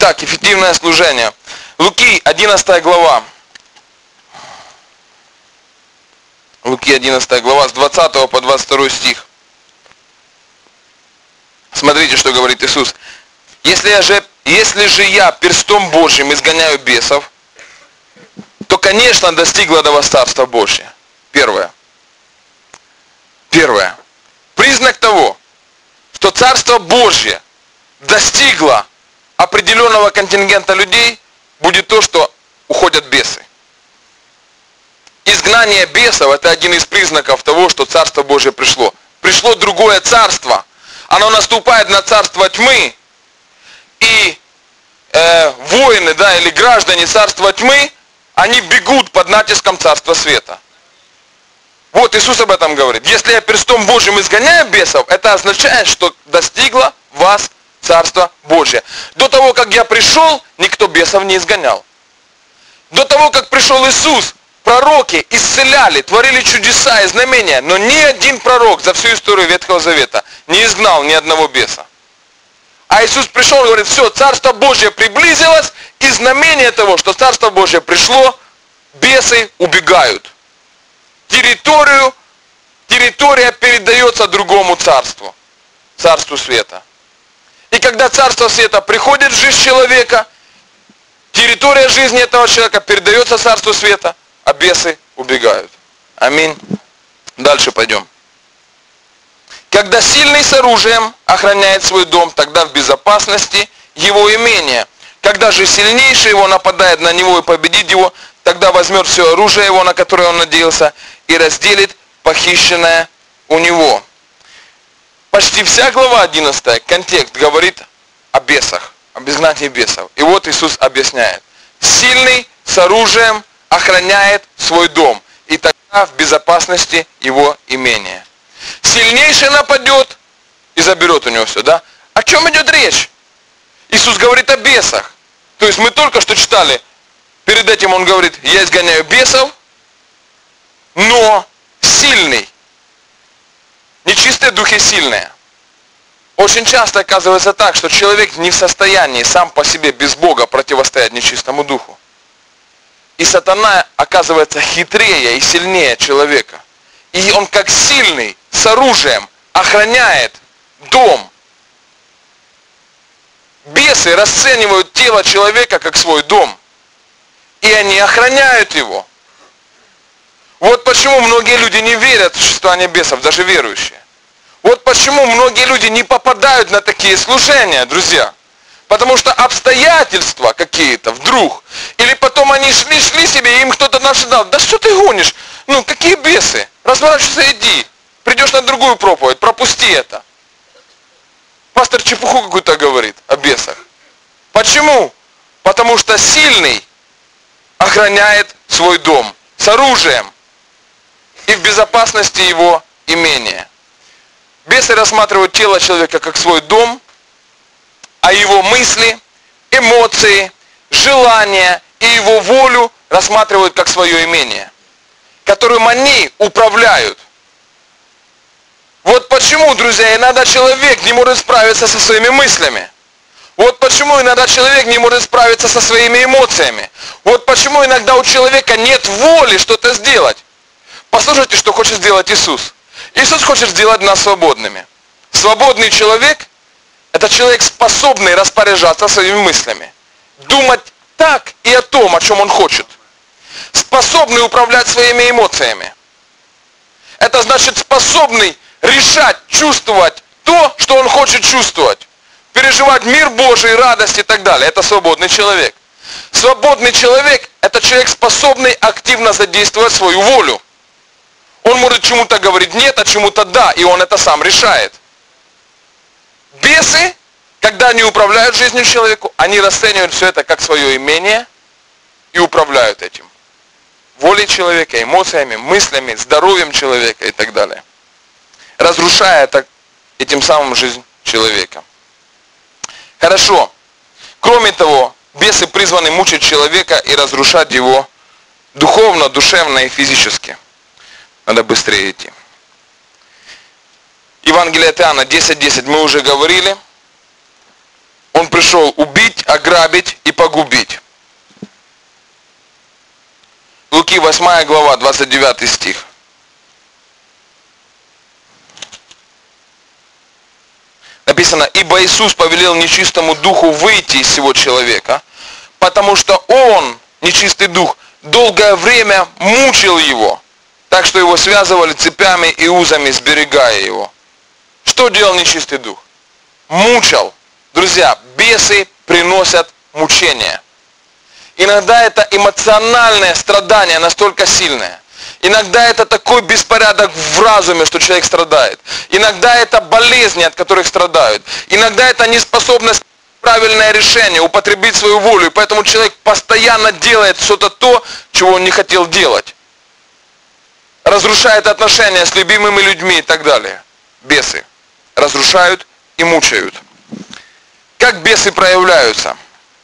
Итак, эффективное служение. Луки, 11 глава. Луки, 11 глава, с 20 по 22 стих. Смотрите, что говорит Иисус. Если же я перстом Божьим изгоняю бесов, то, конечно, достигло до вас Царство Божье. Первое. Признак того, что Царство Божье достигло определенного контингента людей, будет то, что уходят бесы. Изгнание бесов – это один из признаков того, что Царство Божье пришло. Пришло другое царство. Оно наступает на царство тьмы. И воины, или граждане царства тьмы, они бегут под натиском царства света. Вот Иисус об этом говорит. Если я перстом Божьим изгоняю бесов, это означает, что достигло вас Царство Божье. До того, как я пришел, никто бесов не изгонял. До того, как пришел Иисус, пророки исцеляли, творили чудеса и знамения, но ни один пророк за всю историю Ветхого Завета не изгнал ни одного беса. А Иисус пришел и говорит, все, Царство Божье приблизилось, и знамение того, что Царство Божье пришло, бесы убегают. Территория передается другому царству, Царству Света. И когда Царство Света приходит в жизнь человека, территория жизни этого человека передается Царству Света, а бесы убегают. Аминь. Дальше пойдем. Когда сильный с оружием охраняет свой дом, тогда в безопасности его имение. Когда же сильнейший его нападает на него и победит его, тогда возьмет все оружие его, на которое он надеялся, и разделит похищенное у него. Почти вся глава 11, контекст говорит о бесах, об изгнании бесов. И вот Иисус объясняет. Сильный с оружием охраняет свой дом, и тогда в безопасности его имение. Сильнейший нападет и заберет у него все, да? О чем идет речь? Иисус говорит о бесах. То есть мы только что читали, перед этим он говорит, я изгоняю бесов, но сильный. Нечистые духи сильные. Очень часто оказывается так, что человек не в состоянии сам по себе без Бога противостоять нечистому духу. И сатана оказывается хитрее и сильнее человека. И он как сильный, с оружием, охраняет дом. Бесы расценивают тело человека как свой дом. И они охраняют его. Вот почему многие люди не верят в существование бесов, даже верующие. Вот почему многие люди не попадают на такие служения, друзья. Потому что обстоятельства какие-то вдруг, или потом они шли себе, и им кто-то дал, да что ты гонишь? Ну какие бесы? Разворачивайся, иди. Придешь на другую проповедь, пропусти это. Пастор чепуху какую-то говорит о бесах. Почему? Потому что сильный охраняет свой дом с оружием и в безопасности его имения. Бесы рассматривают тело человека как свой дом, а его мысли, эмоции, желания и его волю рассматривают как свое имение, которым они управляют. Вот почему, друзья, иногда человек не может справиться со своими мыслями. Вот почему иногда человек не может справиться со своими эмоциями. Вот почему иногда у человека нет воли что-то сделать. Послушайте, что хочет сделать Иисус. Иисус хочет сделать нас свободными. Свободный человек – это человек, способный распоряжаться своими мыслями. Думать так и о том, о чем он хочет. Способный управлять своими эмоциями. Это значит способный решать, чувствовать то, что он хочет чувствовать. Переживать мир Божий, радость и так далее. Это свободный человек. Свободный человек – это человек, способный активно задействовать свою волю. Он может чему-то говорить нет, а чему-то да, и он это сам решает. Бесы, когда они управляют жизнью человеку, они расценивают все это как свое имение и управляют этим. Волей человека, эмоциями, мыслями, здоровьем человека и так далее. Разрушая этим самым жизнь человека. Хорошо. Кроме того, бесы призваны мучить человека и разрушать его духовно, душевно и физически. Надо быстрее идти. Евангелие от Иоанна 10:10 мы уже говорили. Он пришел убить, ограбить и погубить. Луки 8 глава, 29 стих. Написано: «Ибо Иисус повелел нечистому духу выйти из сего человека, потому что он, нечистый дух, долгое время мучил его, так что его связывали цепями и узами, сберегая его». Что делал нечистый дух? Мучил. Друзья, бесы приносят мучения. Иногда это эмоциональное страдание настолько сильное. Иногда это такой беспорядок в разуме, что человек страдает. Иногда это болезни, от которых страдают. Иногда это неспособность правильное решение, употребить свою волю. И поэтому человек постоянно делает что-то то, чего он не хотел делать. Разрушает отношения с любимыми людьми и так далее. Бесы разрушают и мучают. Как бесы проявляются?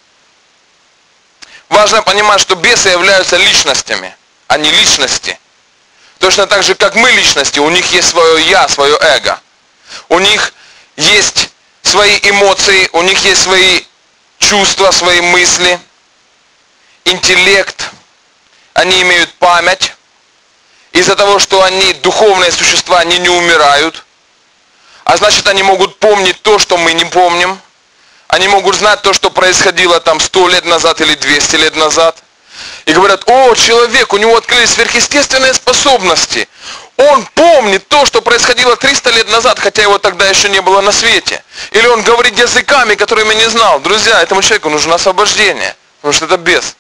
Важно понимать, что бесы являются личностями, а не личности. Точно так же, как мы личности, у них есть свое «я», свое эго. У них есть свои эмоции, у них есть свои чувства, свои мысли, интеллект. Они имеют память. Из-за того, что они духовные существа, они не умирают. А значит, они могут помнить то, что мы не помним. Они могут знать то, что происходило там 100 лет назад или 200 лет назад. И говорят: о, человек, у него открылись сверхъестественные способности. Он помнит то, что происходило 300 лет назад, хотя его тогда еще не было на свете. Или он говорит языками, которыми не знал. Друзья, этому человеку нужно освобождение, потому что это бес.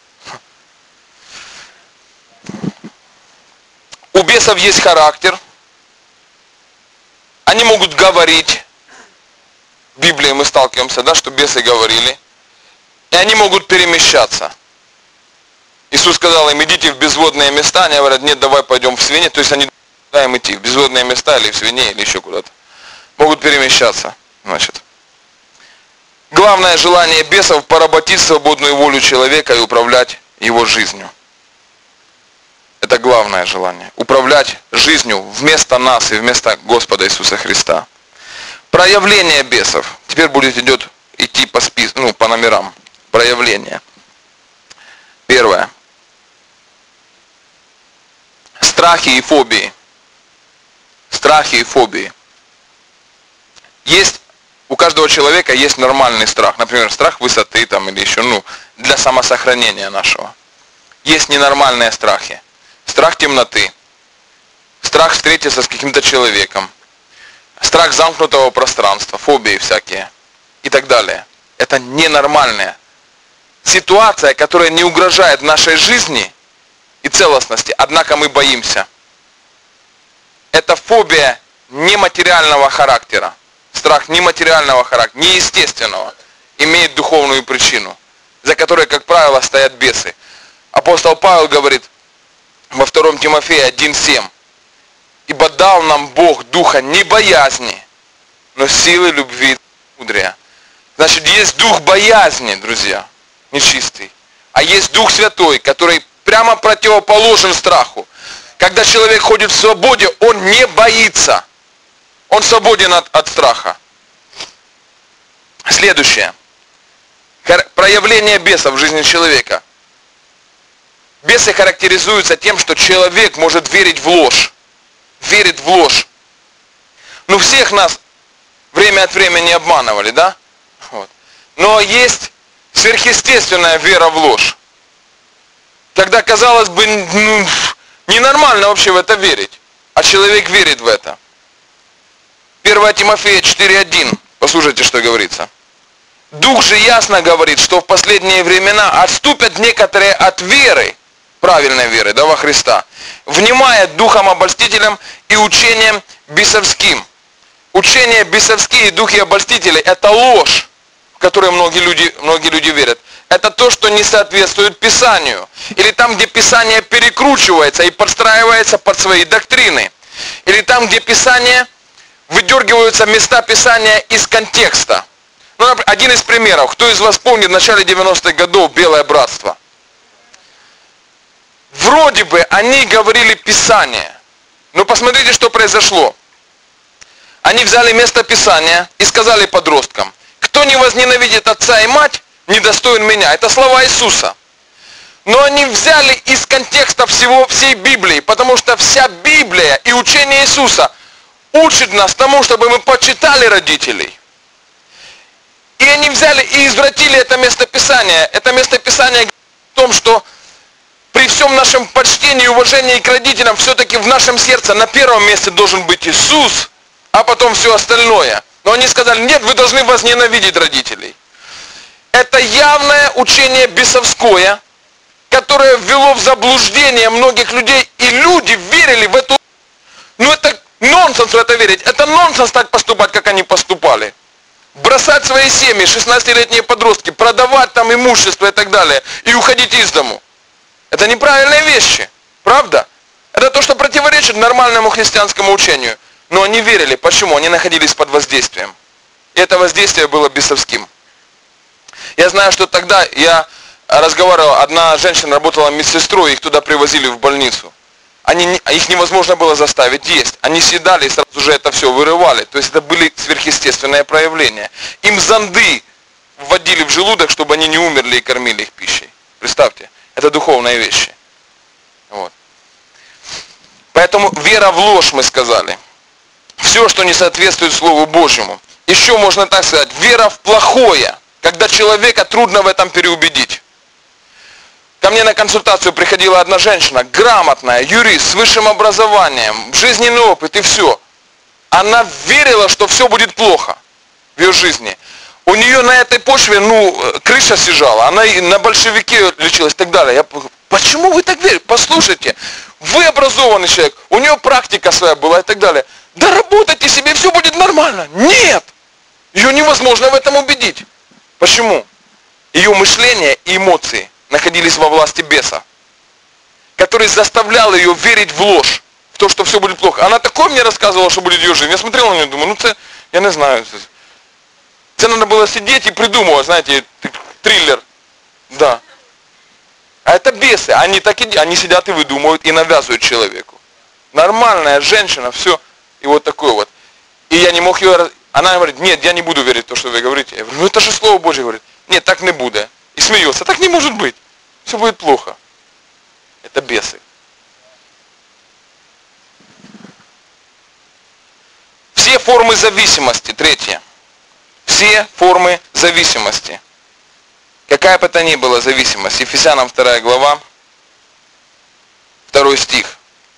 У бесов есть характер. Они могут говорить. В Библии мы сталкиваемся, да, что бесы говорили. И они могут перемещаться. Иисус сказал им: идите в безводные места. Они говорят: нет, давай пойдем в свиней. То есть они куда им идти? В безводные места или в свиней, или еще куда-то. Могут перемещаться. Значит. Главное желание бесов — поработить свободную волю человека и управлять его жизнью. Это главное желание. Управлять жизнью вместо нас и вместо Господа Иисуса Христа. Проявление бесов. Теперь будет идти по списку, по номерам. Проявление. Первое. Страхи и фобии. Страхи и фобии. У каждого человека есть нормальный страх. Например, страх высоты там, или еще, для самосохранения нашего. Есть ненормальные страхи. Страх темноты. Страх встретиться с каким-то человеком. Страх замкнутого пространства. Фобии всякие. И так далее. Это ненормальная ситуация, которая не угрожает нашей жизни и целостности, однако мы боимся. Это фобия нематериального характера. Страх нематериального характера, неестественного, имеет духовную причину, за которой, как правило, стоят бесы. Апостол Павел говорит во 2 Тимофея 1:7: «Ибо дал нам Бог духа не боязни, но силы, любви и мудрия». Значит, есть дух боязни, друзья, нечистый. А есть Дух Святой, который прямо противоположен страху. Когда человек ходит в свободе, он не боится. Он свободен от страха. Следующее. Проявление бесов в жизни человека. Бесы характеризуются тем, что человек может верить в ложь. Верит в ложь. Всех нас время от времени обманывали, да? Вот. Но есть сверхъестественная вера в ложь. Когда, казалось бы, ненормально вообще в это верить. А человек верит в это. 1 Тимофея 4:1. Послушайте, что говорится. Дух же ясно говорит, что в последние времена отступят некоторые от веры, правильной веры, да, во Христа, внимая духом обольстителям и учением бесовским. Учения бесовские, духи обольстители — это ложь, в которую многие люди верят. Это то, что не соответствует Писанию. Или там, где Писание перекручивается и подстраивается под свои доктрины. Или там, где Писание выдергиваются места Писания из контекста. Один из примеров. Кто из вас помнит в начале 90-х годов Белое братство? Вроде бы они говорили Писание. Но посмотрите, что произошло. Они взяли место Писания и сказали подросткам: кто не возненавидит отца и мать, недостоин меня. Это слова Иисуса. Но они взяли из контекста всей Библии, потому что вся Библия и учение Иисуса учит нас тому, чтобы мы почитали родителей. И они взяли и извратили это местописание. Это местописание говорит о том, что при всем нашем почтении и уважении к родителям, все-таки в нашем сердце на первом месте должен быть Иисус, а потом все остальное. Но они сказали, нет, вы должны возненавидеть родителей. Это явное учение бесовское, которое ввело в заблуждение многих людей, и люди верили в эту... Ну это нонсенс в это верить, это нонсенс так поступать, как они поступали. Бросать свои семьи, 16-летние подростки, продавать там имущество и так далее, и уходить из дому. Это неправильные вещи, правда? Это то, что противоречит нормальному христианскому учению. Но они верили. Почему? Они находились под воздействием. И это воздействие было бесовским. Я знаю, что тогда я разговаривал, одна женщина работала медсестрой, их туда привозили в больницу. Их невозможно было заставить есть. Они съедали и сразу же это все вырывали. То есть это были сверхъестественные проявления. Им зонды вводили в желудок, чтобы они не умерли и кормили их пищей. Представьте, это духовные вещи. Вот. Поэтому вера в ложь, мы сказали. Все, что не соответствует Слову Божьему. Еще можно так сказать, вера в плохое, когда человека трудно в этом переубедить. Ко мне на консультацию приходила одна женщина, грамотная, юрист, с высшим образованием, жизненный опыт и все. Она верила, что все будет плохо в ее жизни. У нее на этой почве, крыша съезжала, она и на большевике лечилась и так далее. Я говорю, почему вы так верите? Послушайте, вы образованный человек, у нее практика своя была и так далее. Да работайте себе, все будет нормально. Нет! Ее невозможно в этом убедить. Почему? Ее мышление и эмоции находились во власти беса, который заставлял ее верить в ложь, в то, что все будет плохо. Она такое мне рассказывала, что будет ее жизнь. Я смотрел на нее, думаю, я не знаю. Это надо было сидеть и придумывать, знаете, триллер. Да. А это бесы. Они сидят и выдумывают, и навязывают человеку. Нормальная женщина, все. И вот такой вот. И я не мог ее... Она говорит, нет, я не буду верить в то, что вы говорите. Я говорю, это же Слово Божье говорит. Нет, так не будет. И смеется, так не может быть. Все будет плохо. Это бесы. Все формы зависимости. Третье. Все формы зависимости. Какая бы то ни была зависимость. Ефесянам 2 глава, 2 стих.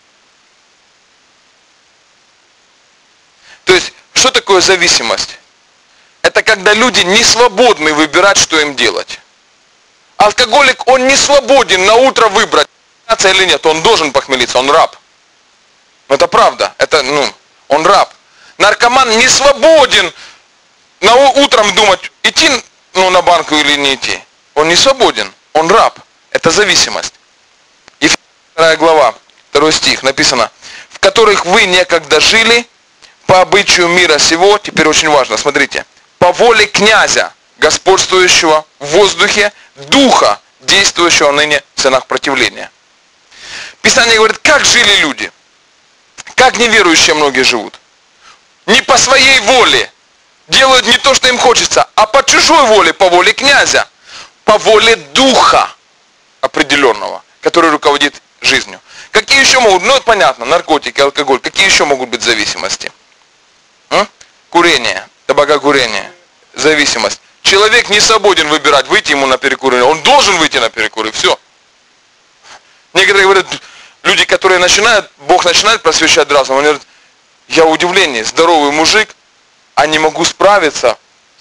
То есть, что такое зависимость? Это когда люди не свободны выбирать, что им делать. Алкоголик, он не свободен на утро выбрать, или нет, он должен похмелиться, он раб. Это правда, он раб. Наркоман не свободен утром думать, идти на банку или не идти. Он не свободен, он раб. Это зависимость. И 2 глава, 2 стих написано, в которых вы некогда жили, по обычаю мира сего, теперь очень важно, смотрите, по воле князя, господствующего в воздухе, духа, действующего ныне в ценах противления. Писание говорит, как жили люди, как неверующие многие живут. Не по своей воле, делают не то, что им хочется, а по чужой воле, по воле князя, по воле духа определенного, который руководит жизнью. Какие еще могут, понятно, наркотики, алкоголь, какие еще могут быть зависимости? Курение, табакокурение, зависимость. Человек не свободен выбирать, выйти ему на перекур, он должен выйти на перекур, и все. Некоторые говорят, люди, которые Бог начинает просвещать разум, они говорят, я в удивлении, здоровый мужик, а не могу справиться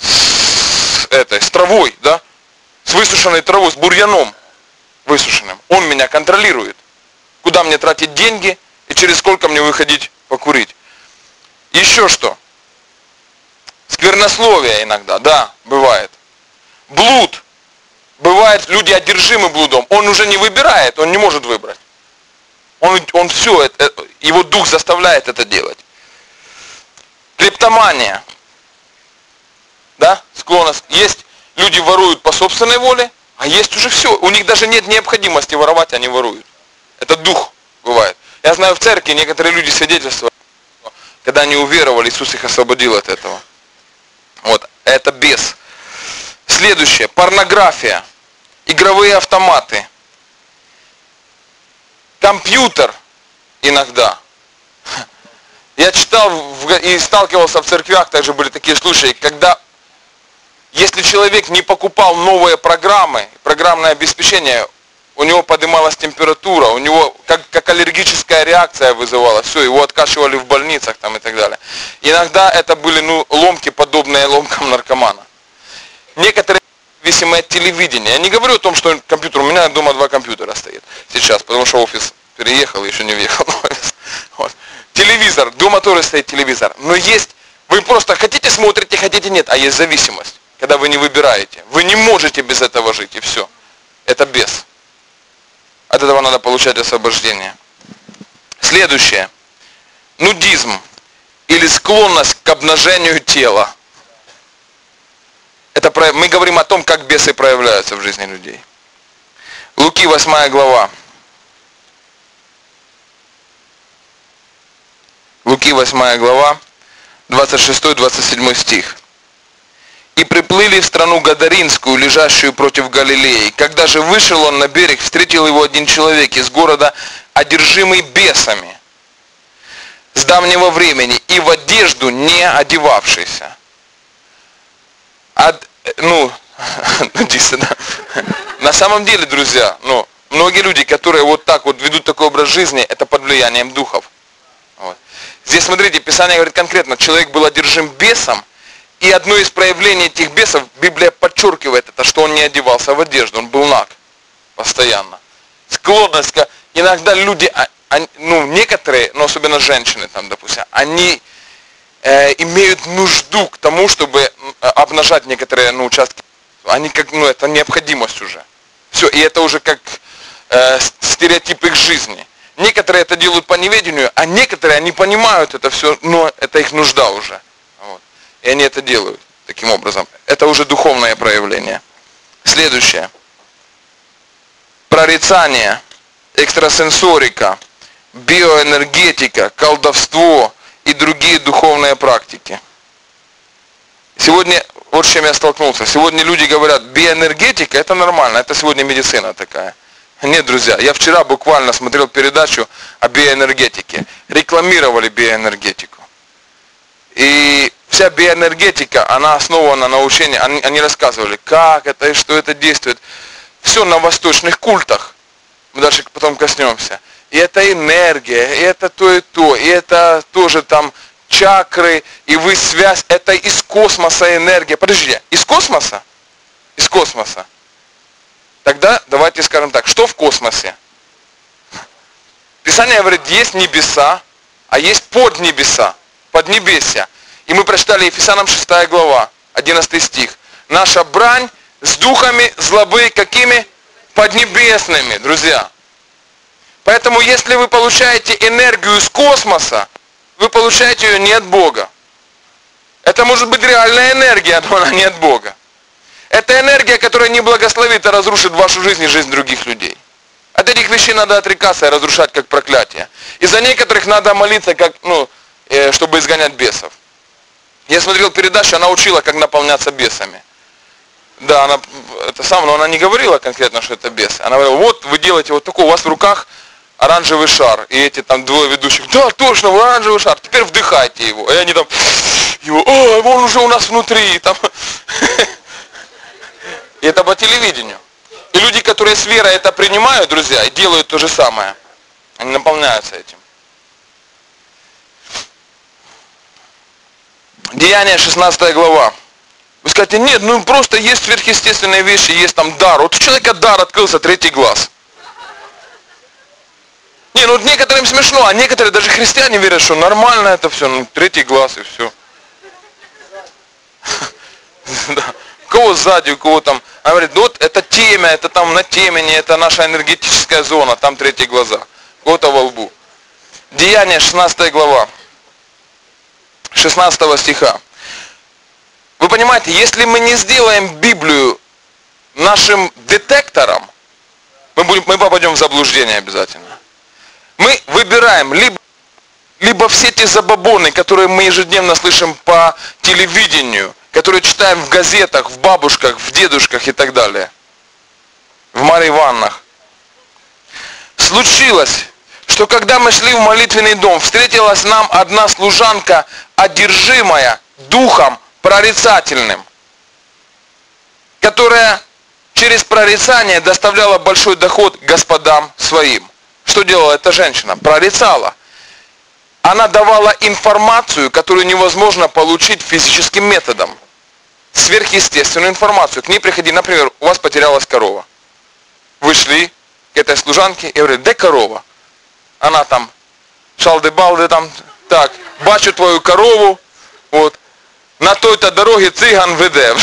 с травой, да, с высушенной травой, с бурьяном высушенным. Он меня контролирует. Куда мне тратить деньги и через сколько мне выходить покурить. Еще что? Сквернословие иногда, да, бывает. Блуд. Бывает, люди одержимы блудом. Он уже не выбирает, он не может выбрать. Он все, его дух заставляет это делать. Клептомания. Да, склонность. Есть люди воруют по собственной воле, а есть уже все. У них даже нет необходимости воровать, они воруют. Это дух бывает. Я знаю, в церкви некоторые люди свидетельствуют, когда они уверовали, Иисус их освободил от этого. Вот, это бес. Следующее. Порнография. Игровые автоматы. Компьютер иногда. Я читал и сталкивался в церквях, также были такие случаи, когда если человек не покупал новые программы, программное обеспечение, у него поднималась температура, у него как аллергическая реакция вызывалась, все, его откачивали в больницах там, и так далее. Иногда это были ломки, подобные ломкам наркомана. Некоторые зависимые от телевидения. Я не говорю о том, что компьютер, у меня дома 2 компьютера стоит сейчас, потому что офис переехал, еще не въехал в офис. Вот. Телевизор, дома тоже стоит телевизор. Но есть, вы просто хотите смотрите, хотите нет, а есть зависимость, когда вы не выбираете. Вы не можете без этого жить, и все. Это бес. От этого надо получать освобождение. Следующее. Нудизм или склонность к обнажению тела. Мы говорим о том, как бесы проявляются в жизни людей. Луки 8 глава. Луки 8 глава, 26-27 стих. «И приплыли в страну Гадаринскую, лежащую против Галилеи. Когда же вышел он на берег, встретил его один человек из города, одержимый бесами, с давнего времени, и в одежду не одевавшийся». На самом деле, друзья, многие люди, которые вот так вот ведут такой образ жизни, это под влиянием духов. Вот. Здесь, смотрите, Писание говорит конкретно, человек был одержим бесом, и одно из проявлений этих бесов, Библия подчеркивает это, что он не одевался в одежду, он был наг постоянно. Склонность, иногда люди, некоторые, но особенно женщины, там, допустим, они имеют нужду к тому, чтобы обнажать некоторые участки. Они это необходимость уже. Все, и это уже как стереотип их жизни. Некоторые это делают по неведению, а некоторые, они понимают это все, но это их нужда уже. Вот. И они это делают таким образом. Это уже духовное проявление. Следующее. Прорицание, экстрасенсорика, биоэнергетика, колдовство и другие духовные практики. Сегодня, вот с чем я столкнулся, сегодня люди говорят, биоэнергетика это нормально, это сегодня медицина такая. Нет, друзья, я вчера буквально смотрел передачу о биоэнергетике. Рекламировали биоэнергетику. И вся биоэнергетика, она основана на учении, они рассказывали, как это и что это действует. Все на восточных культах. Мы дальше потом коснемся. И это энергия, и это то, и это тоже там чакры, и вы связь, это из космоса энергия. Подождите, из космоса? Из космоса. Тогда давайте скажем так, что в космосе? Писание говорит, есть небеса, а есть поднебеса, поднебесья. И мы прочитали Ефесянам 6 глава, 11 стих. Наша брань с духами злобы какими? Поднебесными, друзья. Поэтому, если вы получаете энергию из космоса, вы получаете ее не от Бога. Это может быть реальная энергия, но она не от Бога. Это энергия, которая не благословит, а разрушит вашу жизнь и жизнь других людей. От этих вещей надо отрекаться и разрушать как проклятие. И за некоторых надо молиться, чтобы изгонять бесов. Я смотрел передачу, она учила, как наполняться бесами. Да, но она не говорила конкретно, что это бесы. Она говорила, вот вы делаете вот такой, у вас в руках оранжевый шар. И эти там двое ведущих, да, точно, оранжевый шар, теперь вдыхайте его. И они там, он уже у нас внутри. Там. И это по телевидению. И люди, которые с верой это принимают, друзья, и делают то же самое, они наполняются этим. Деяния 16 глава. Вы скажете, нет, просто есть сверхъестественные вещи, есть там дар. Вот у человека дар открылся, 3-й глаз. Некоторым смешно, а некоторые даже христиане верят, что нормально это все, 3-й глаз и все. У кого сзади, у кого там. Она говорит, вот это темя, это там на темени, это наша энергетическая зона, там 3-й глаза. У кого-то во лбу. Деяния 16 глава. 16 стиха. Вы понимаете, если мы не сделаем Библию нашим детектором, мы попадем в заблуждение обязательно. Мы выбираем либо все те забабоны, которые мы ежедневно слышим по телевидению, которые читаем в газетах, в бабушках, в дедушках и так далее. В Марье Ивановнах. Случилось, что когда мы шли в молитвенный дом, встретилась нам одна служанка, одержимая духом прорицательным, которая через прорицание доставляла большой доход господам своим. Что делала эта женщина? Прорицала. Она давала информацию, которую невозможно получить физическим методом. Сверхъестественную информацию. К ней приходи, например, у вас потерялась корова. Вы шли к этой служанке и говорили: где корова? Она там, шалды-балды там, так, бачу твою корову, вот, на той-то дороге циган веде.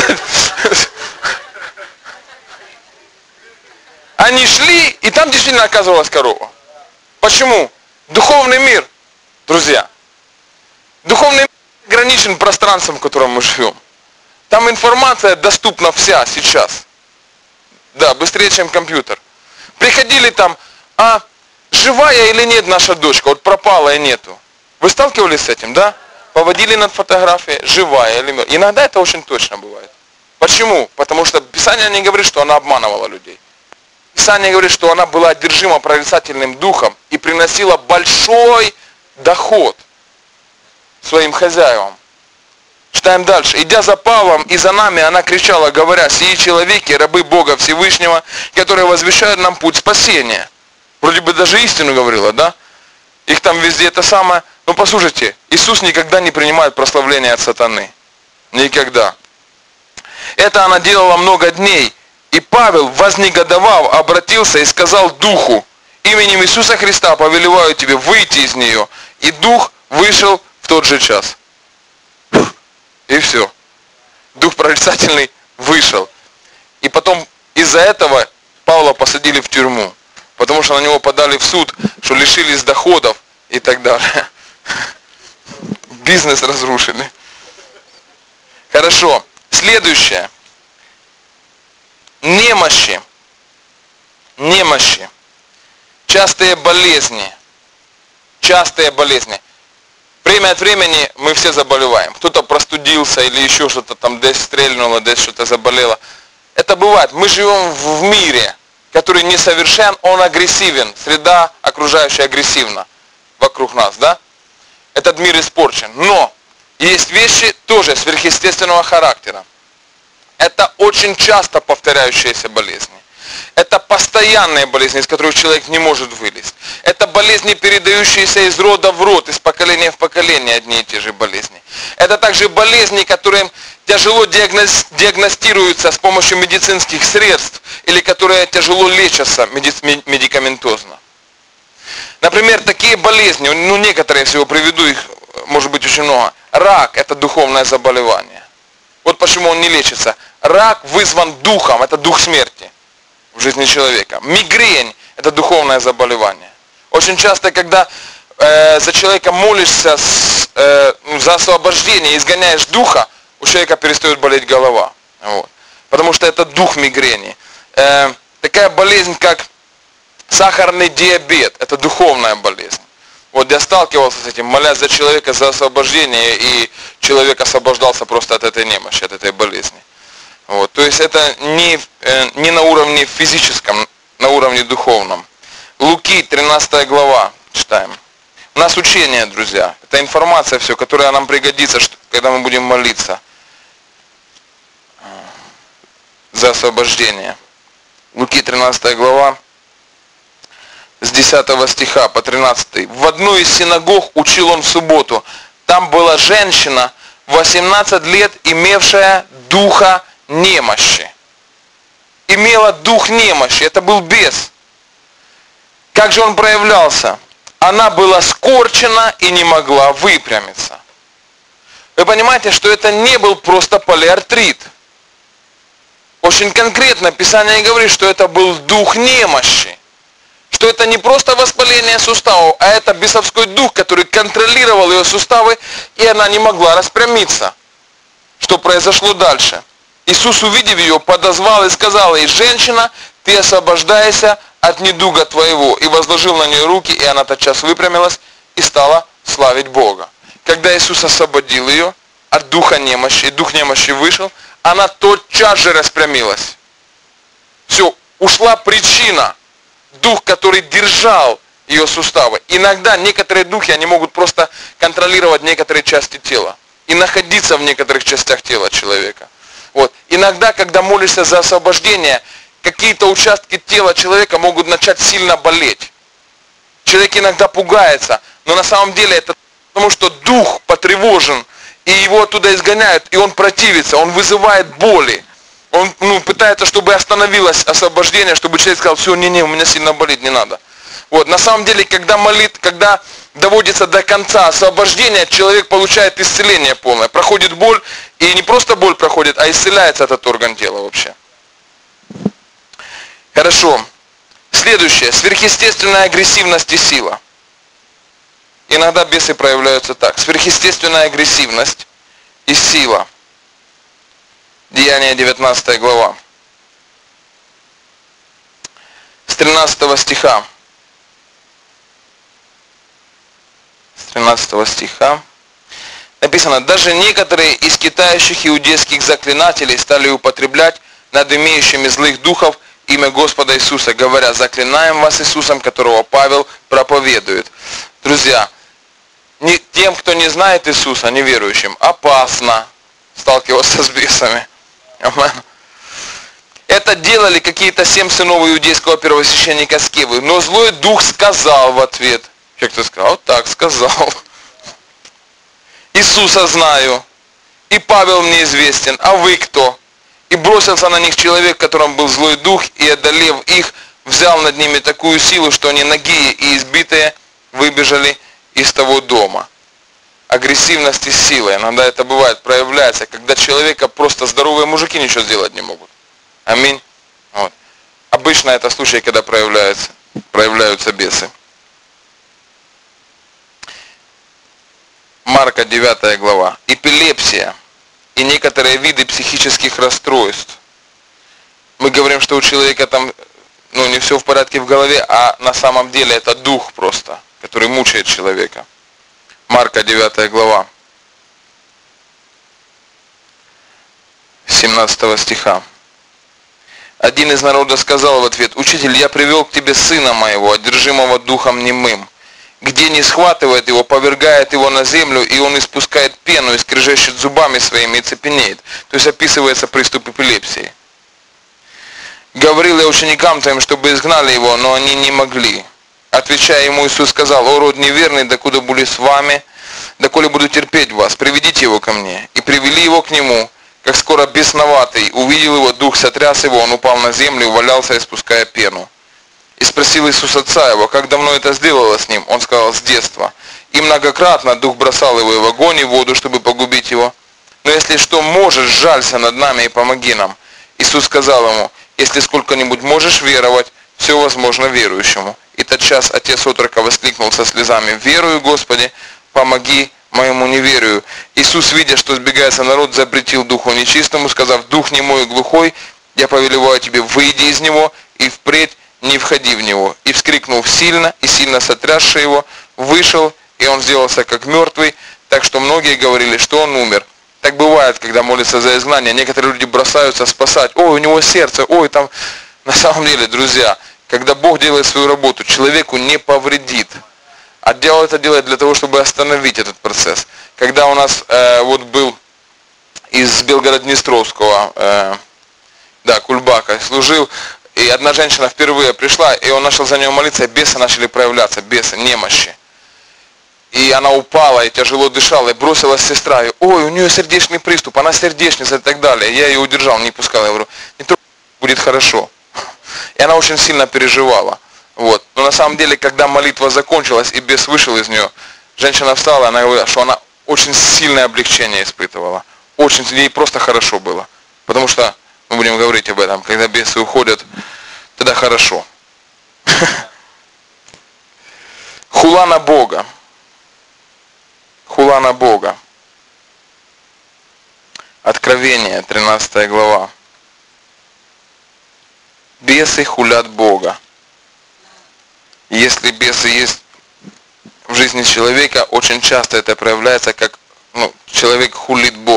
Они шли, и там действительно оказывалась корова. Почему? Духовный мир, друзья. Духовный мир ограничен пространством, в котором мы живем. Там информация доступна вся сейчас. Да, быстрее, чем компьютер. Приходили там: а живая или нет наша дочка? Вот пропала и нету. Вы сталкивались с этим, да? Поводили над фотографией, живая или мертвая. Иногда это очень точно бывает. Почему? Потому что Писание не говорит, что она обманывала людей. Писание говорит, что она была одержима прорицательным духом и приносила большой доход своим хозяевам. Читаем дальше. Идя за Павлом и за нами, она кричала, говоря: сии человеки, рабы Бога Всевышнего, которые возвещают нам путь спасения. Вроде бы даже истину говорила, да? Их там везде это самое. Но послушайте, Иисус никогда не принимает прославления от сатаны. Никогда. Это она делала много дней. И Павел, вознегодовав, обратился и сказал духу: именем Иисуса Христа повелеваю тебе выйти из нее. И дух вышел в тот же час. И все. Дух прорицательный вышел. И потом из-за этого Павла посадили в тюрьму. Потому что на него подали в суд, что лишились доходов и так далее. Бизнес разрушили. Хорошо. Следующее. Немощи. Немощи. Частые болезни. Частые болезни. Время от времени мы все заболеваем. Кто-то простудился или еще что-то там, здесь стрельнуло, здесь что-то заболело. Это бывает. Мы живем в мире, который несовершен, он агрессивен. Среда окружающая агрессивна вокруг нас, да? Этот мир испорчен. Но есть вещи тоже сверхъестественного характера. Это очень часто повторяющиеся болезни. Это постоянные болезни, из которых человек не может вылезть. Это болезни, передающиеся из рода в род, из поколения в поколение, одни и те же болезни. Это также болезни, которые тяжело диагностируются с помощью медицинских средств, или которые тяжело лечатся медикаментозно. Например, такие болезни, некоторые всего приведу, их может быть очень много. Рак – это духовное заболевание. Вот почему он не лечится. Рак вызван духом, это дух смерти в жизни человека. Мигрень – это духовное заболевание. Очень часто, когда за человека молишься за освобождение, изгоняешь духа, у человека перестает болеть голова. Вот. Потому что это дух мигрени. Такая болезнь, как сахарный диабет, это духовная болезнь. Вот я сталкивался с этим, молясь за человека за освобождение, и человек освобождался просто от этой немощи, от этой болезни. Вот. То есть это не на уровне физическом, на уровне духовном. Луки, 13 глава, читаем. У нас учение, друзья. Это информация все, которая нам пригодится, когда мы будем молиться за освобождение. Луки, 13 глава, с 10 стиха по 13. В одну из синагог учил он в субботу. Там была женщина, 18 лет, имевшая духа немощи. Имела дух немощи, это был бес. Как же он проявлялся? Она была скорчена и не могла выпрямиться. Вы понимаете, что это не был просто полиартрит. Очень конкретно Писание говорит, что это был дух немощи. Что это не просто воспаление суставов, а это бесовской дух, который контролировал ее суставы, и она не могла распрямиться. Что произошло дальше? Иисус, увидев ее, подозвал и сказал ей: женщина, ты освобождайся от недуга твоего. И возложил на нее руки, и она тотчас выпрямилась и стала славить Бога. Когда Иисус освободил ее, от духа немощи, и дух немощи вышел, она тотчас же распрямилась. Все, ушла причина, дух, который держал ее суставы. Иногда некоторые духи, они могут просто контролировать некоторые части тела и находиться в некоторых частях тела человека. Вот. Иногда, когда молишься за освобождение, какие-то участки тела человека могут начать сильно болеть. Человек иногда пугается, но на самом деле это потому, что дух потревожен, и его оттуда изгоняют, и он противится, он вызывает боли. Он пытается, чтобы остановилось освобождение, чтобы человек сказал, все, не, у меня сильно болит, не надо. Вот, на самом деле, когда доводится до конца освобождения, человек получает исцеление полное. Проходит боль, и не просто боль проходит, а исцеляется этот орган тела вообще. Хорошо. Следующее. Сверхъестественная агрессивность и сила. Иногда бесы проявляются так. Сверхъестественная агрессивность и сила. Деяния 19 глава. С 13 стиха. С 13 стиха. Написано, даже некоторые из китающих иудейских заклинателей стали употреблять над имеющими злых духов имя Господа Иисуса, говоря, заклинаем вас Иисусом, которого Павел проповедует. Друзья, тем, кто не знает Иисуса, неверующим, опасно сталкиваться с бесами. Это делали какие-то 7 сынов иудейского первосвященника Скевы, но злой дух сказал в ответ, кто сказал, вот так сказал, Иисуса знаю, и Павел мне известен, а вы кто? И бросился на них человек, в котором был злой дух, и, одолев их, взял над ними такую силу, что они нагие и избитые выбежали из того дома. Агрессивность и сила. Иногда это бывает, проявляется, когда человека просто здоровые мужики ничего сделать не могут. Аминь. Вот. Обычно это случаи, когда проявляются бесы. Марка 9 глава. Эпилепсия и некоторые виды психических расстройств. Мы говорим, что у человека там не все в порядке в голове, а на самом деле это дух просто, который мучает человека. Марка 9 глава. 17 стиха. Один из народа сказал в ответ, «Учитель, я привел к тебе сына моего, одержимого духом немым. Где не схватывает его, повергает его на землю, и он испускает пену, и скрежещет зубами своими, и цепенеет». То есть описывается приступ эпилепсии. «Говорил я ученикам твоим, чтобы изгнали его, но они не могли». Отвечая ему, Иисус сказал, «О, род неверный, докуда буду с вами, доколе буду терпеть вас, приведите его ко мне». И привели его к нему, как скоро бесноватый, увидел его, дух сотряс его, он упал на землю и валялся, испуская пену. И спросил Иисус отца его, как давно это сделало с ним? Он сказал, с детства. И многократно дух бросал его и в огонь, и в воду, чтобы погубить его. Но если что можешь, жалься над нами и помоги нам. Иисус сказал ему, если сколько-нибудь можешь веровать, все возможно верующему. И тотчас отец отрока воскликнул со слезами, «Верую, Господи, помоги моему неверию». Иисус, видя, что сбегается народ, запретил духу нечистому, сказав, «Дух немой и глухой, я повелеваю тебе, выйди из него, и впредь не входи в него». И вскрикнув сильно, и сильно сотрясший его, вышел, и он сделался как мертвый, так что многие говорили, что он умер. Так бывает, когда молятся за изгнание, некоторые люди бросаются спасать, «Ой, у него сердце, ой, там...» На самом деле, друзья, когда Бог делает свою работу, человеку не повредит. А дьявол это делает для того, чтобы остановить этот процесс. Когда у нас был из Белгород-Днестровского, Кульбака, служил, и одна женщина впервые пришла, и он начал за нее молиться, и бесы начали проявляться, бесы, немощи. И она упала, и тяжело дышала, и бросилась сестра, и, «Ой, у нее сердечный приступ, она сердечница» и так далее. Я ее удержал, не пускал, я говорю, «Не трогай, будет хорошо». И она очень сильно переживала. Вот. Но на самом деле, когда молитва закончилась и бес вышел из нее, женщина встала, она говорила, что она очень сильное облегчение испытывала. Очень, ей просто хорошо было. Потому что, мы будем говорить об этом, когда бесы уходят, тогда хорошо. Хула на Бога. Хула на Бога. Откровение, 13 глава. Бесы хулят Бога. Если бесы есть в жизни человека, очень часто это проявляется, как человек хулит Бога.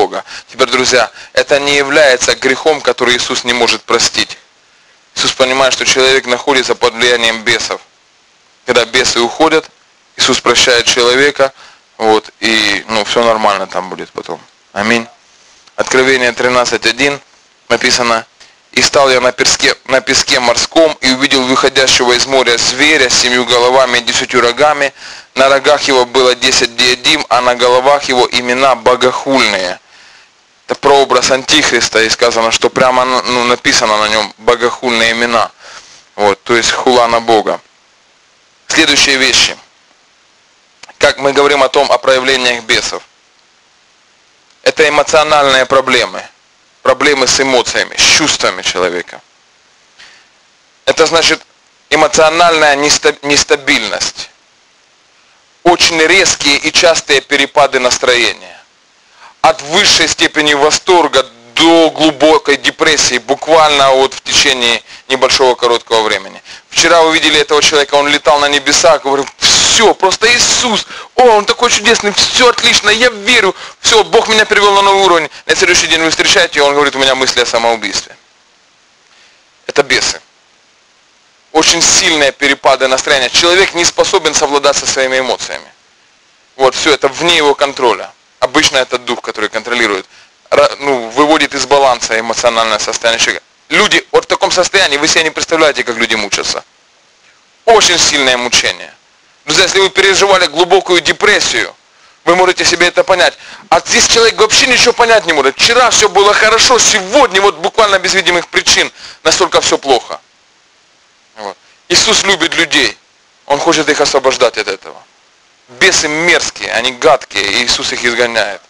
Бога. Теперь, друзья, это не является грехом, который Иисус не может простить. Иисус понимает, что человек находится под влиянием бесов. Когда бесы уходят, Иисус прощает человека, вот, и все нормально там будет потом. Аминь. Откровение 13:1 написано: «И стал я на песке морском, и увидел выходящего из моря зверя с 7 головами и 10 рогами. На рогах его было 10 диадим, а на головах его имена богохульные». Это прообраз Антихриста, и сказано, что прямо написано на нем богохульные имена. Вот, то есть хула на Бога. Следующие вещи. Как мы говорим о проявлениях бесов. Это эмоциональные проблемы. Проблемы с эмоциями, с чувствами человека. Это значит эмоциональная нестабильность. Очень резкие и частые перепады настроения. От высшей степени восторга до глубокой депрессии, буквально вот в течение небольшого короткого времени. Вчера вы видели этого человека, он летал на небесах, говорил: все, просто Иисус, он такой чудесный, все отлично, я верю, все, Бог меня перевел на новый уровень. На следующий день вы встречаете, и он говорит: у меня мысли о самоубийстве. Это бесы. Очень сильные перепады настроения. Человек не способен совладать со своими эмоциями. Вот, все это вне его контроля. Обычно это дух, который контролирует, выводит из баланса эмоциональное состояние человека. Люди вот в таком состоянии, вы себе не представляете, как люди мучатся. Очень сильное мучение. Друзья, если вы переживали глубокую депрессию, вы можете себе это понять. А здесь человек вообще ничего понять не может. Вчера все было хорошо, сегодня вот буквально без видимых причин настолько все плохо. Вот. Иисус любит людей. Он хочет их освобождать от этого. Бесы мерзкие, они гадкие, и Иисус их изгоняет.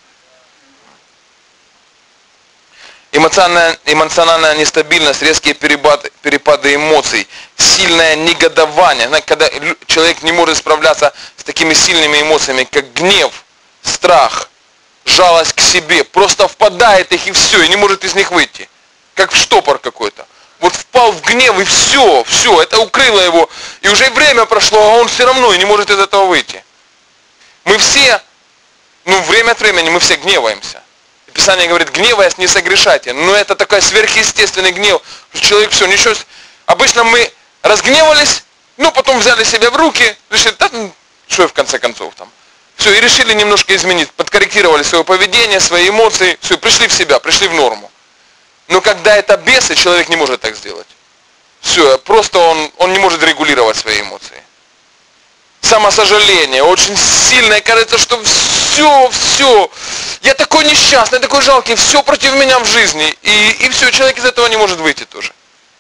Эмоциональная нестабильность, резкие перепады эмоций, сильное негодование. Знаете, когда человек не может справляться с такими сильными эмоциями, как гнев, страх, жалость к себе, просто впадает их и все, и не может из них выйти. Как в штопор какой-то. Вот впал в гнев и все, это укрыло его. И уже время прошло, а он все равно и не может из этого выйти. Мы все, время от времени мы все гневаемся. Писание говорит: гневаясь, не согрешайте. Но это такой сверхъестественный гнев, что человек все, ничего. Обычно мы разгневались, потом взяли себя в руки, решили: что в конце концов там. Все, и решили немножко изменить, подкорректировали свое поведение, свои эмоции, все, пришли в себя, пришли в норму. Но когда это бесы, человек не может так сделать. Все, просто он не может регулировать свои эмоции. Самосожаление очень сильное, кажется, что все, я такой несчастный, такой жалкий, все против меня в жизни, и все, человек из этого не может выйти тоже.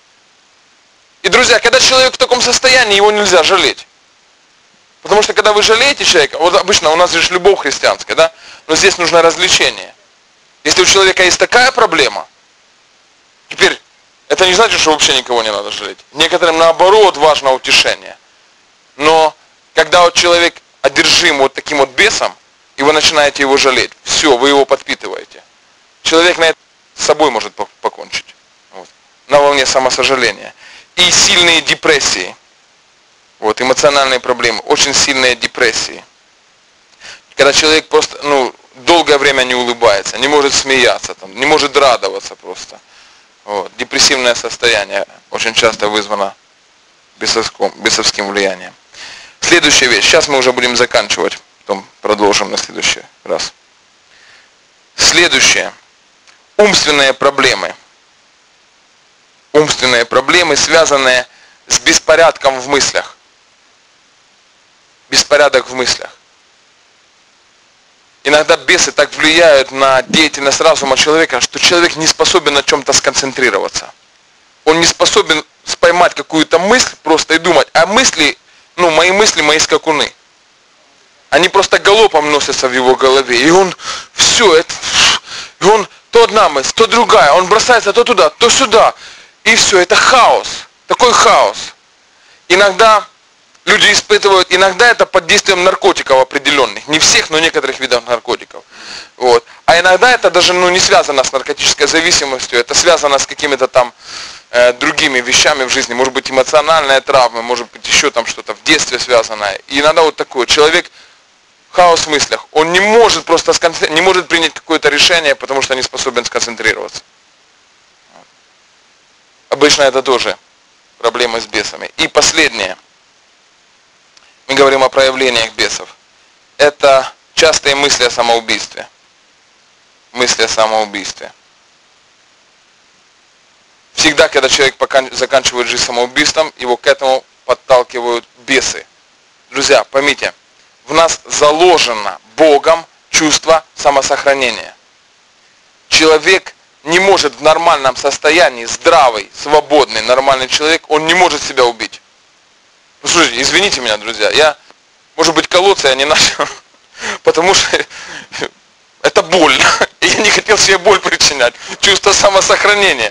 И, друзья, когда человек в таком состоянии, его нельзя жалеть. Потому что когда вы жалеете человека, вот обычно у нас же любовь христианская, да, но здесь нужно развлечение. Если у человека есть такая проблема, теперь, это не значит, что вообще никого не надо жалеть. Некоторым наоборот важно утешение. Но когда вот человек одержим вот таким вот бесом, и вы начинаете его жалеть, все, вы его подпитываете. Человек на это с собой может покончить. Вот. На волне самосожаления. И сильные депрессии. Вот, эмоциональные проблемы, очень сильные депрессии. Когда человек просто, долгое время не улыбается, не может смеяться, не может радоваться просто. Вот. Депрессивное состояние очень часто вызвано бесовским влиянием. Следующая вещь. Сейчас мы уже будем заканчивать, потом продолжим на следующий раз. Следующее. Умственные проблемы. Умственные проблемы, связанные с беспорядком в мыслях. Беспорядок в мыслях. Иногда бесы так влияют на деятельность разума человека, что человек не способен на чем-то сконцентрироваться. Он не способен поймать какую-то мысль просто и думать, а мысли, мои скакуны. Они просто галопом носятся в его голове. И он и он то одна мысль, то другая. Он бросается то туда, то сюда. И все, это хаос. Такой хаос. Иногда люди испытывают, иногда это под действием наркотиков определенных. Не всех, но некоторых видов наркотиков. Вот. А иногда это даже не связано с наркотической зависимостью. Это связано с какими-то там другими вещами в жизни. Может быть эмоциональная травма, может быть еще там что-то в детстве связанное. И иногда вот такое. Человек хаос в мыслях. Он не может просто не может принять какое-то решение, потому что не способен сконцентрироваться. Обычно это тоже проблема с бесами. И последнее. Мы говорим о проявлениях бесов. Это частые мысли о самоубийстве. Мысли о самоубийстве. Всегда, когда человек заканчивает жизнь самоубийством, его к этому подталкивают бесы. Друзья, поймите, в нас заложено Богом чувство самосохранения. Человек не может в нормальном состоянии, здравый, свободный, нормальный человек, он не может себя убить. Послушайте, извините меня, друзья, я, может быть, колоться я не начал, потому что это больно. И я не хотел себе боль причинять. Чувство самосохранения.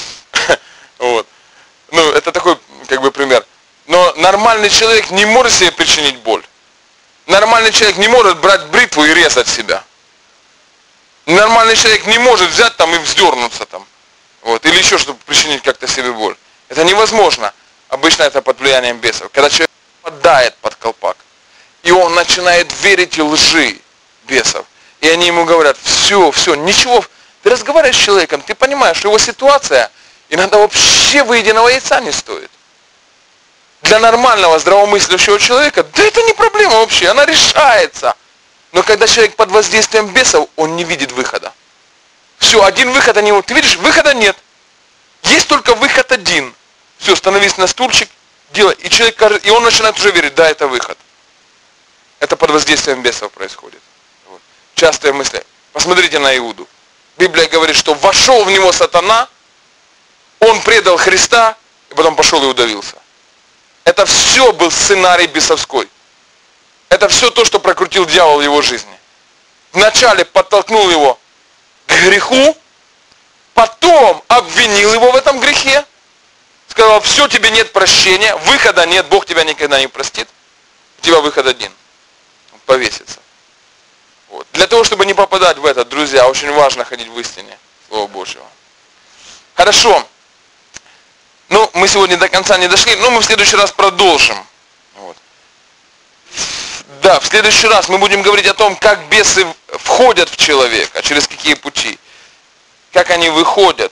Вот. Ну, это такой, как бы, пример. Но нормальный человек не может себе причинить боль. Нормальный человек не может брать бритву и резать себя. Нормальный человек не может взять там и вздернуться там. Вот. Или еще, чтобы причинить как-то себе боль. Это невозможно. Обычно это под влиянием бесов. Когда человек попадает под колпак, и он начинает верить в лжи бесов. И они ему говорят, все, ничего. Ты разговариваешь с человеком, ты понимаешь, что его ситуация иногда вообще выеденного яйца не стоит. Для нормального, здравомыслящего человека, да это не проблема вообще, она решается. Но когда человек под воздействием бесов, он не видит выхода. Все, один выход они вот, ты видишь, выхода нет. Есть только выход один. Все, становись на стульчик, делай. И человек, и он начинает уже верить, да, это выход. Это под воздействием бесов происходит. Вот. Частые мысли. Посмотрите на Иуду. Библия говорит, что вошел в него сатана, он предал Христа, и потом пошел и удавился. Это все был сценарий бесовской. Это все то, что прокрутил дьявол в его жизни. Вначале подтолкнул его к греху, потом обвинил его в этом грехе, сказал, все, тебе нет прощения, выхода нет, Бог тебя никогда не простит, у тебя выход один, повеситься. Вот. Для того, чтобы не попадать в это, друзья, очень важно ходить в истине Слова Божьего. Хорошо. Ну, мы сегодня до конца не дошли, но мы в следующий раз продолжим. Вот. Да, в следующий раз мы будем говорить о том, как бесы входят в человека, через какие пути, как они выходят.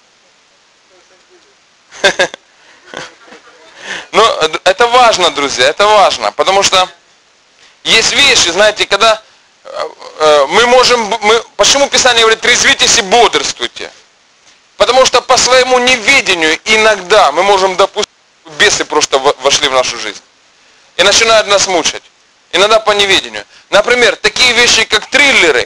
Но это важно, друзья, это важно, потому что есть вещи, знаете, когда почему Писание говорит, трезвитесь и бодрствуйте? Потому что по своему неведению иногда мы можем допустить, бесы просто вошли в нашу жизнь и начинают нас мучать. Иногда по неведению. Например, такие вещи, как триллеры.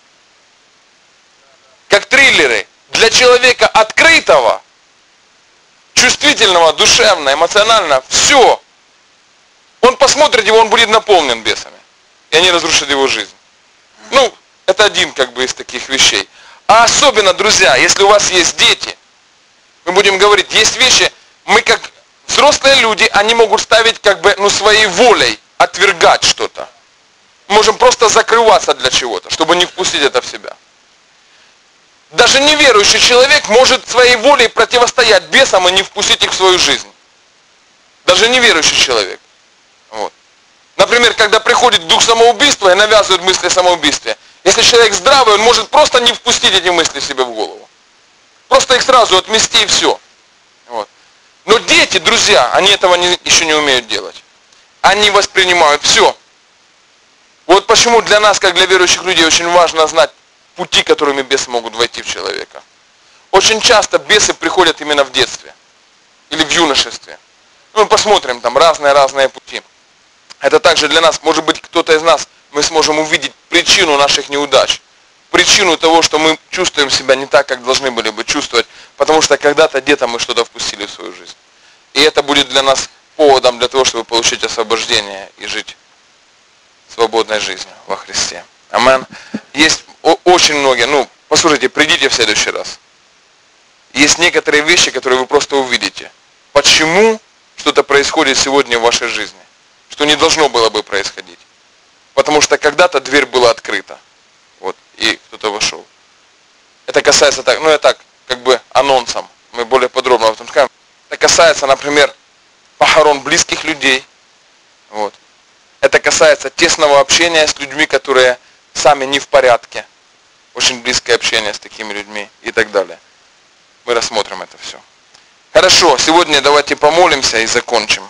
Для человека открытого, чувствительного, душевно, эмоционально, все. Он посмотрит его, он будет наполнен бесами. И они разрушат его жизнь. Ну, это один как бы из таких вещей. А особенно, друзья, если у вас есть дети, мы будем говорить, есть вещи, мы как взрослые люди, они могут ставить как бы, своей волей, отвергать что-то. Мы можем просто закрываться для чего-то, чтобы не впустить это в себя. Даже неверующий человек может своей волей противостоять бесам и не впустить их в свою жизнь. Даже неверующий человек. Вот. Например, когда приходит дух самоубийства и навязывает мысли о самоубийстве, если человек здравый, он может просто не впустить эти мысли себе в голову. Просто их сразу отмести и все. Вот. Но дети, друзья, они этого еще не умеют делать. Они воспринимают все. Вот почему для нас, как для верующих людей, очень важно знать пути, которыми бесы могут войти в человека. Очень часто бесы приходят именно в детстве или в юношестве. Мы посмотрим там разные пути. Это также для нас, может быть, кто-то из нас, мы сможем увидеть причину наших неудач. Причину того, что мы чувствуем себя не так, как должны были бы чувствовать, потому что когда-то где-то мы что-то впустили в свою жизнь. И это будет для нас поводом для того, чтобы получить освобождение и жить свободной жизнью во Христе. Амин. Есть очень многие, послушайте, придите в следующий раз. Есть некоторые вещи, которые вы просто увидите. Почему что-то происходит сегодня в вашей жизни, что не должно было бы происходить. Потому что когда-то дверь была открыта. Вот, и кто-то вошел. Это касается так, я так, как бы анонсом. Мы более подробно об этом скажем. Это касается, например, похорон близких людей. Вот. Это касается тесного общения с людьми, которые сами не в порядке. Очень близкое общение с такими людьми и так далее. Мы рассмотрим это все. Хорошо, сегодня давайте помолимся и закончим.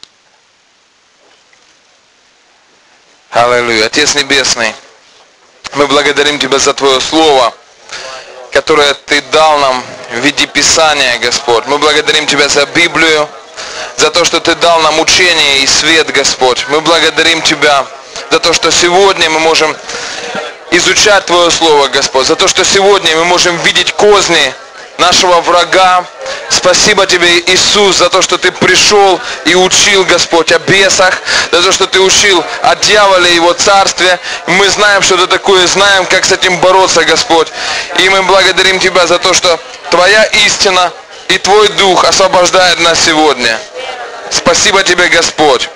Аллилуйя. Отец Небесный, мы благодарим Тебя за Твое Слово, которое Ты дал нам в виде Писания, Господь. Мы благодарим Тебя за Библию, за то, что Ты дал нам учение и свет, Господь. Мы благодарим Тебя за то, что сегодня мы можем изучать Твое Слово, Господь. За то, что сегодня мы можем видеть козни нашего врага. Спасибо Тебе, Иисус, за то, что Ты пришел и учил, Господь, о бесах, за то, что Ты учил о дьяволе и его царстве. Мы знаем, что это такое, знаем, как с этим бороться, Господь. И мы благодарим Тебя за то, что Твоя истина и Твой Дух освобождает нас сегодня. Спасибо Тебе, Господь.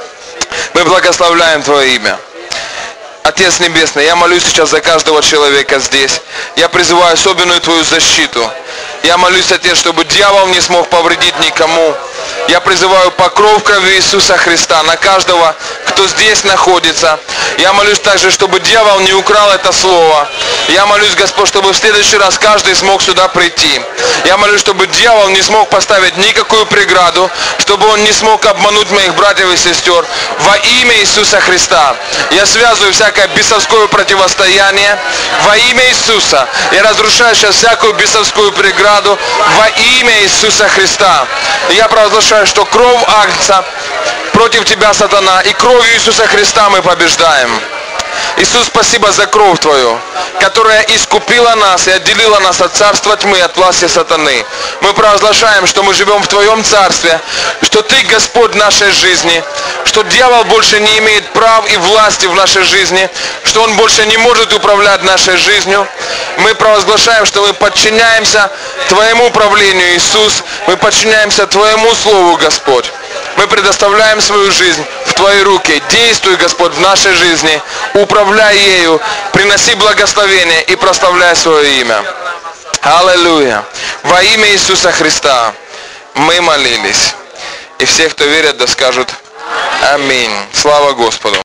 Мы благословляем Твое имя. Отец Небесный, я молюсь сейчас за каждого человека здесь. Я призываю особенную Твою защиту. Я молюсь, Отец, чтобы дьявол не смог повредить никому. Я призываю покров крови Иисуса Христа на каждого, кто здесь находится. Я молюсь также, чтобы дьявол не украл это слово. Я молюсь, Господь, чтобы в следующий раз каждый смог сюда прийти. Я молюсь, чтобы дьявол не смог поставить никакую преграду, чтобы он не смог обмануть моих братьев и сестер. Во имя Иисуса Христа я связываю всякое бесовское противостояние. Во имя Иисуса я разрушаю сейчас всякую бесовскую преграду. Во имя Иисуса Христа я провозглашаю, что кровь Агнца против тебя, сатана, и кровью Иисуса Христа мы побеждаем. Иисус, спасибо за кровь Твою, которая искупила нас и отделила нас от царства тьмы, от власти сатаны. Мы провозглашаем, что мы живем в Твоем царстве, что Ты Господь нашей жизни, что дьявол больше не имеет прав и власти в нашей жизни, что он больше не может управлять нашей жизнью. Мы провозглашаем, что мы подчиняемся Твоему правлению, Иисус, мы подчиняемся Твоему Слову, Господь. Мы предоставляем свою жизнь в Твои руки. Действуй, Господь, в нашей жизни. Управляй ею. Приноси благословение и прославляй свое имя. Аллилуйя. Во имя Иисуса Христа мы молились. И все, кто верят, да скажут аминь. Слава Господу.